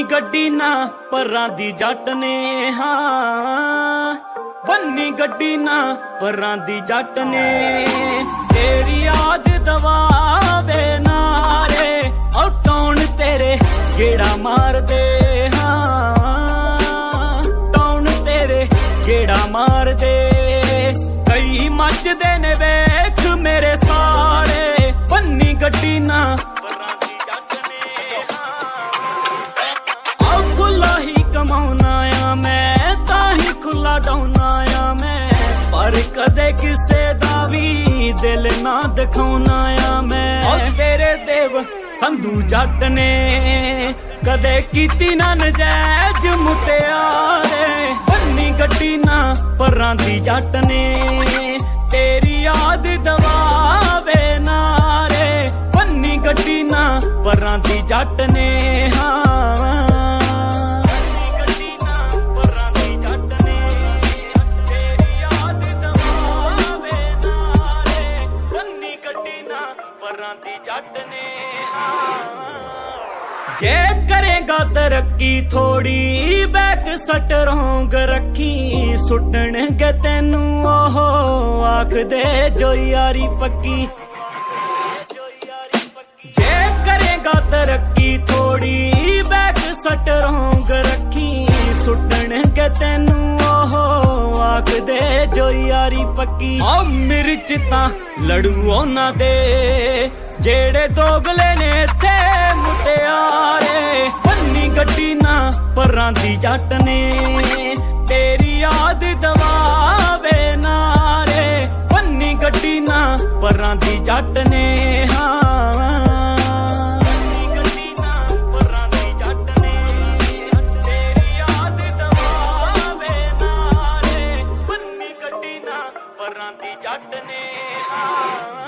ਗੱਡੀ ਨਾ ਪਰਾਂ ਦੀ ਜੱਟ ਨੇ ਹਾਂ ਬੰਨੀ ਗੱਡੀ ਨਾ ਪਰਾਂ ਦੀ ਜੱਟ ਨੇ ਤੇਰੀ ਯਾਦ ਦਵਾਵੇ ਨਾਰੇ ਔ ਟੌਣ ਤੇਰੇ ਗੇੜਾ ਮਾਰਦੇ ਹਾਂ ਟੌਣ ਤੇਰੇ ਗੇੜਾ ਮਾਰਦੇ ਕਈ ਮੱਚਦੇ ਨੇ ਵੇਖ ਮੇਰੇ ਸਾਲੇ ਬੰਨੀ ਗੱਡੀ ਨਾ ਪਰਾਂ ਦੀ ਜੱਟ ਨੇ ਹਾਂ ਖੁੱਲਾ ਹੀ ਕਮਾਉਣਾ ਆ ਮੈਂ ਤਾਂ ਹੀ ਖੁੱਲਾ ਡਾਉਣਾ ਆ ਮੈਂ ਪਰ ਕਦੇ ਕਿਸੇ ਦਾ ਵੀ ਦਿਲ ਨਾ ਦਿਖਾਉਣਾ ਆ ਮੈਂ ਤੇਰੇ ਦੇਵ ਸੰਧੂ ਜੱਟ ਨੇ ਕਦੇ ਕੀਤੀ ਨਾ ਨਜਾਇਜ਼ ਮੁਟਿਆਰੇ ਬੰਨੀ ਗੱਡੀ ਨਾ ਪਰਾਂ ਦੀ ਜੱਟ ਨੇ ਤੇਰੀ ਯਾਦ ਦਵਾਵੇ ਨਾਰੇ ਬੰਨੀ ਗੱਡੀ ਨਾ ਪਰਾਂ ਦੀ ਜੱਟ ਨੇ ਹਾਂ ਜੱਟ ਨੇ ਜੇ ਕਰੇਗਾ ਤਰੱਕੀ ਥੋੜੀ ਬੈਕ ਸਟ ਰੋਂਗ ਰੱਖੀ ਸੁੱਟਣਗੇ ਤੈਨੂੰ ਉਹ ਆਖਦੇ ਜੋ ਯਾਰੀ ਪੱਕੀ ਜੇ ਕਰੇਗਾ ਤਰੱਕੀ ਥੋੜੀ ਬੈਕ ਸਟ ਰੋਂਗ ਰੱਖੀ ਸੁੱਟਣਗੇ ਤੈਨੂੰ ਉਹ ਆਖਦੇ ਜੋ ਯਾਰੀ ਪੱਕੀ ਆ ਮਿਰਚ ਤਾਂ ਲੜੂ ਉਹਨਾਂ ਦੇ ਜਿਹੜੇ ਦੋਗਲੇ ਨੇ ਇੱਥੇ ਮੁਟਿਆਰੇ ਬੰਨੀ ਗੱਡੀ ਨਾ ਪਰਾਂ ਦੀ ਜੱਟ ਨੇ ਤੇਰੀ ਯਾਦ ਦਵਾਵੇ ਨਾਰੇ ਬੰਨੀ ਗੱਡੀ ਨਾ ਪਰਾਂ ਦੀ ਜੱਟ ਨੇ ਹਾਂ ਜੱਟ ਨੇ ਹਾਂ